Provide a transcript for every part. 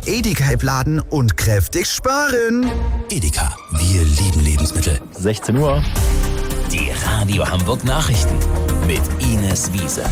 Edeka im Laden und kräftig sparen. Edeka, wir lieben Lebensmittel. 16 Uhr. Die Radio Hamburg Nachrichten mit Ines Wiese.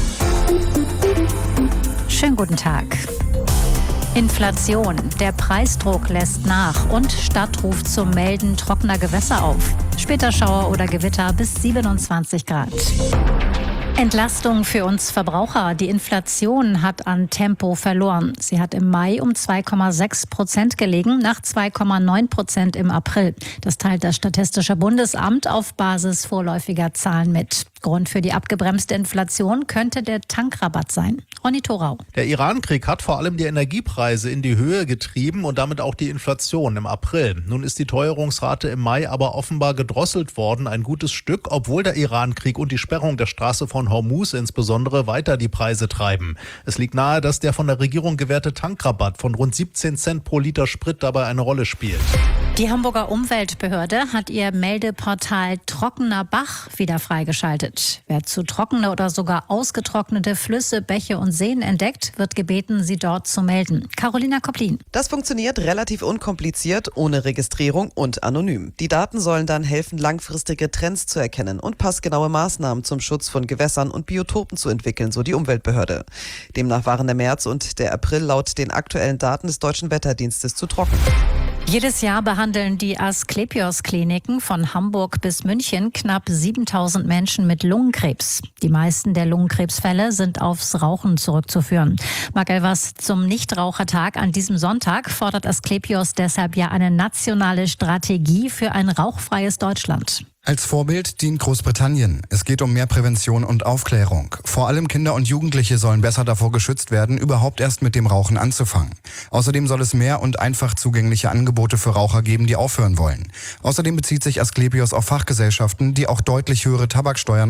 Schönen guten Tag. Inflation. Der Preisdruck lässt nach und Stadt ruft zum Melden trockener Gewässer auf. Später Schauer oder Gewitter bis 27 Grad. Entlastung für uns Verbraucher. Die Inflation hat an Tempo verloren. Sie hat im Mai um 2,6% gelegen, nach 2,9% im April. Das teilt das Statistische Bundesamt auf Basis vorläufiger Zahlen mit. Grund für die abgebremste Inflation könnte der Tankrabatt sein. Ronny Thorau. Der Iran-Krieg hat vor allem die Energiepreise in die Höhe getrieben und damit auch die Inflation im April. Nun ist die Teuerungsrate im Mai aber offenbar gedrosselt worden, ein gutes Stück, obwohl der Iran-Krieg und die Sperrung der Straße von Hormuz insbesondere weiter die Preise treiben. Es liegt nahe, dass der von der Regierung gewährte Tankrabatt von rund 17 Cent pro Liter Sprit dabei eine Rolle spielt. Die Hamburger Umweltbehörde hat ihr Meldeportal Trockener Bach wieder freigeschaltet. Wer zu trockene oder sogar ausgetrocknete Flüsse, Bäche und Seen entdeckt, wird gebeten, sie dort zu melden. Carolina Kopplin. Das funktioniert relativ unkompliziert, ohne Registrierung und anonym. Die Daten sollen dann helfen, langfristige Trends zu erkennen und passgenaue Maßnahmen zum Schutz von Gewässern und Biotopen zu entwickeln, so die Umweltbehörde. Demnach waren der März und der April laut den aktuellen Daten des Deutschen Wetterdienstes zu trocken. Jedes Jahr behandeln die Asklepios-Kliniken von Hamburg bis München knapp 7.000 Menschen mit Lungenkrebs. Die meisten der Lungenkrebsfälle sind aufs Rauchen zurückzuführen. Marc Elvers, zum Nichtrauchertag an diesem Sonntag fordert Asklepios deshalb ja eine nationale Strategie für ein rauchfreies Deutschland. Als Vorbild dient Großbritannien. Es geht um mehr Prävention und Aufklärung. Vor allem Kinder und Jugendliche sollen besser davor geschützt werden, überhaupt erst mit dem Rauchen anzufangen. Außerdem soll es mehr und einfach zugängliche Angebote für Raucher geben, die aufhören wollen. Außerdem bezieht sich Asklepios auf Fachgesellschaften, die auch deutlich höhere Tabaksteuern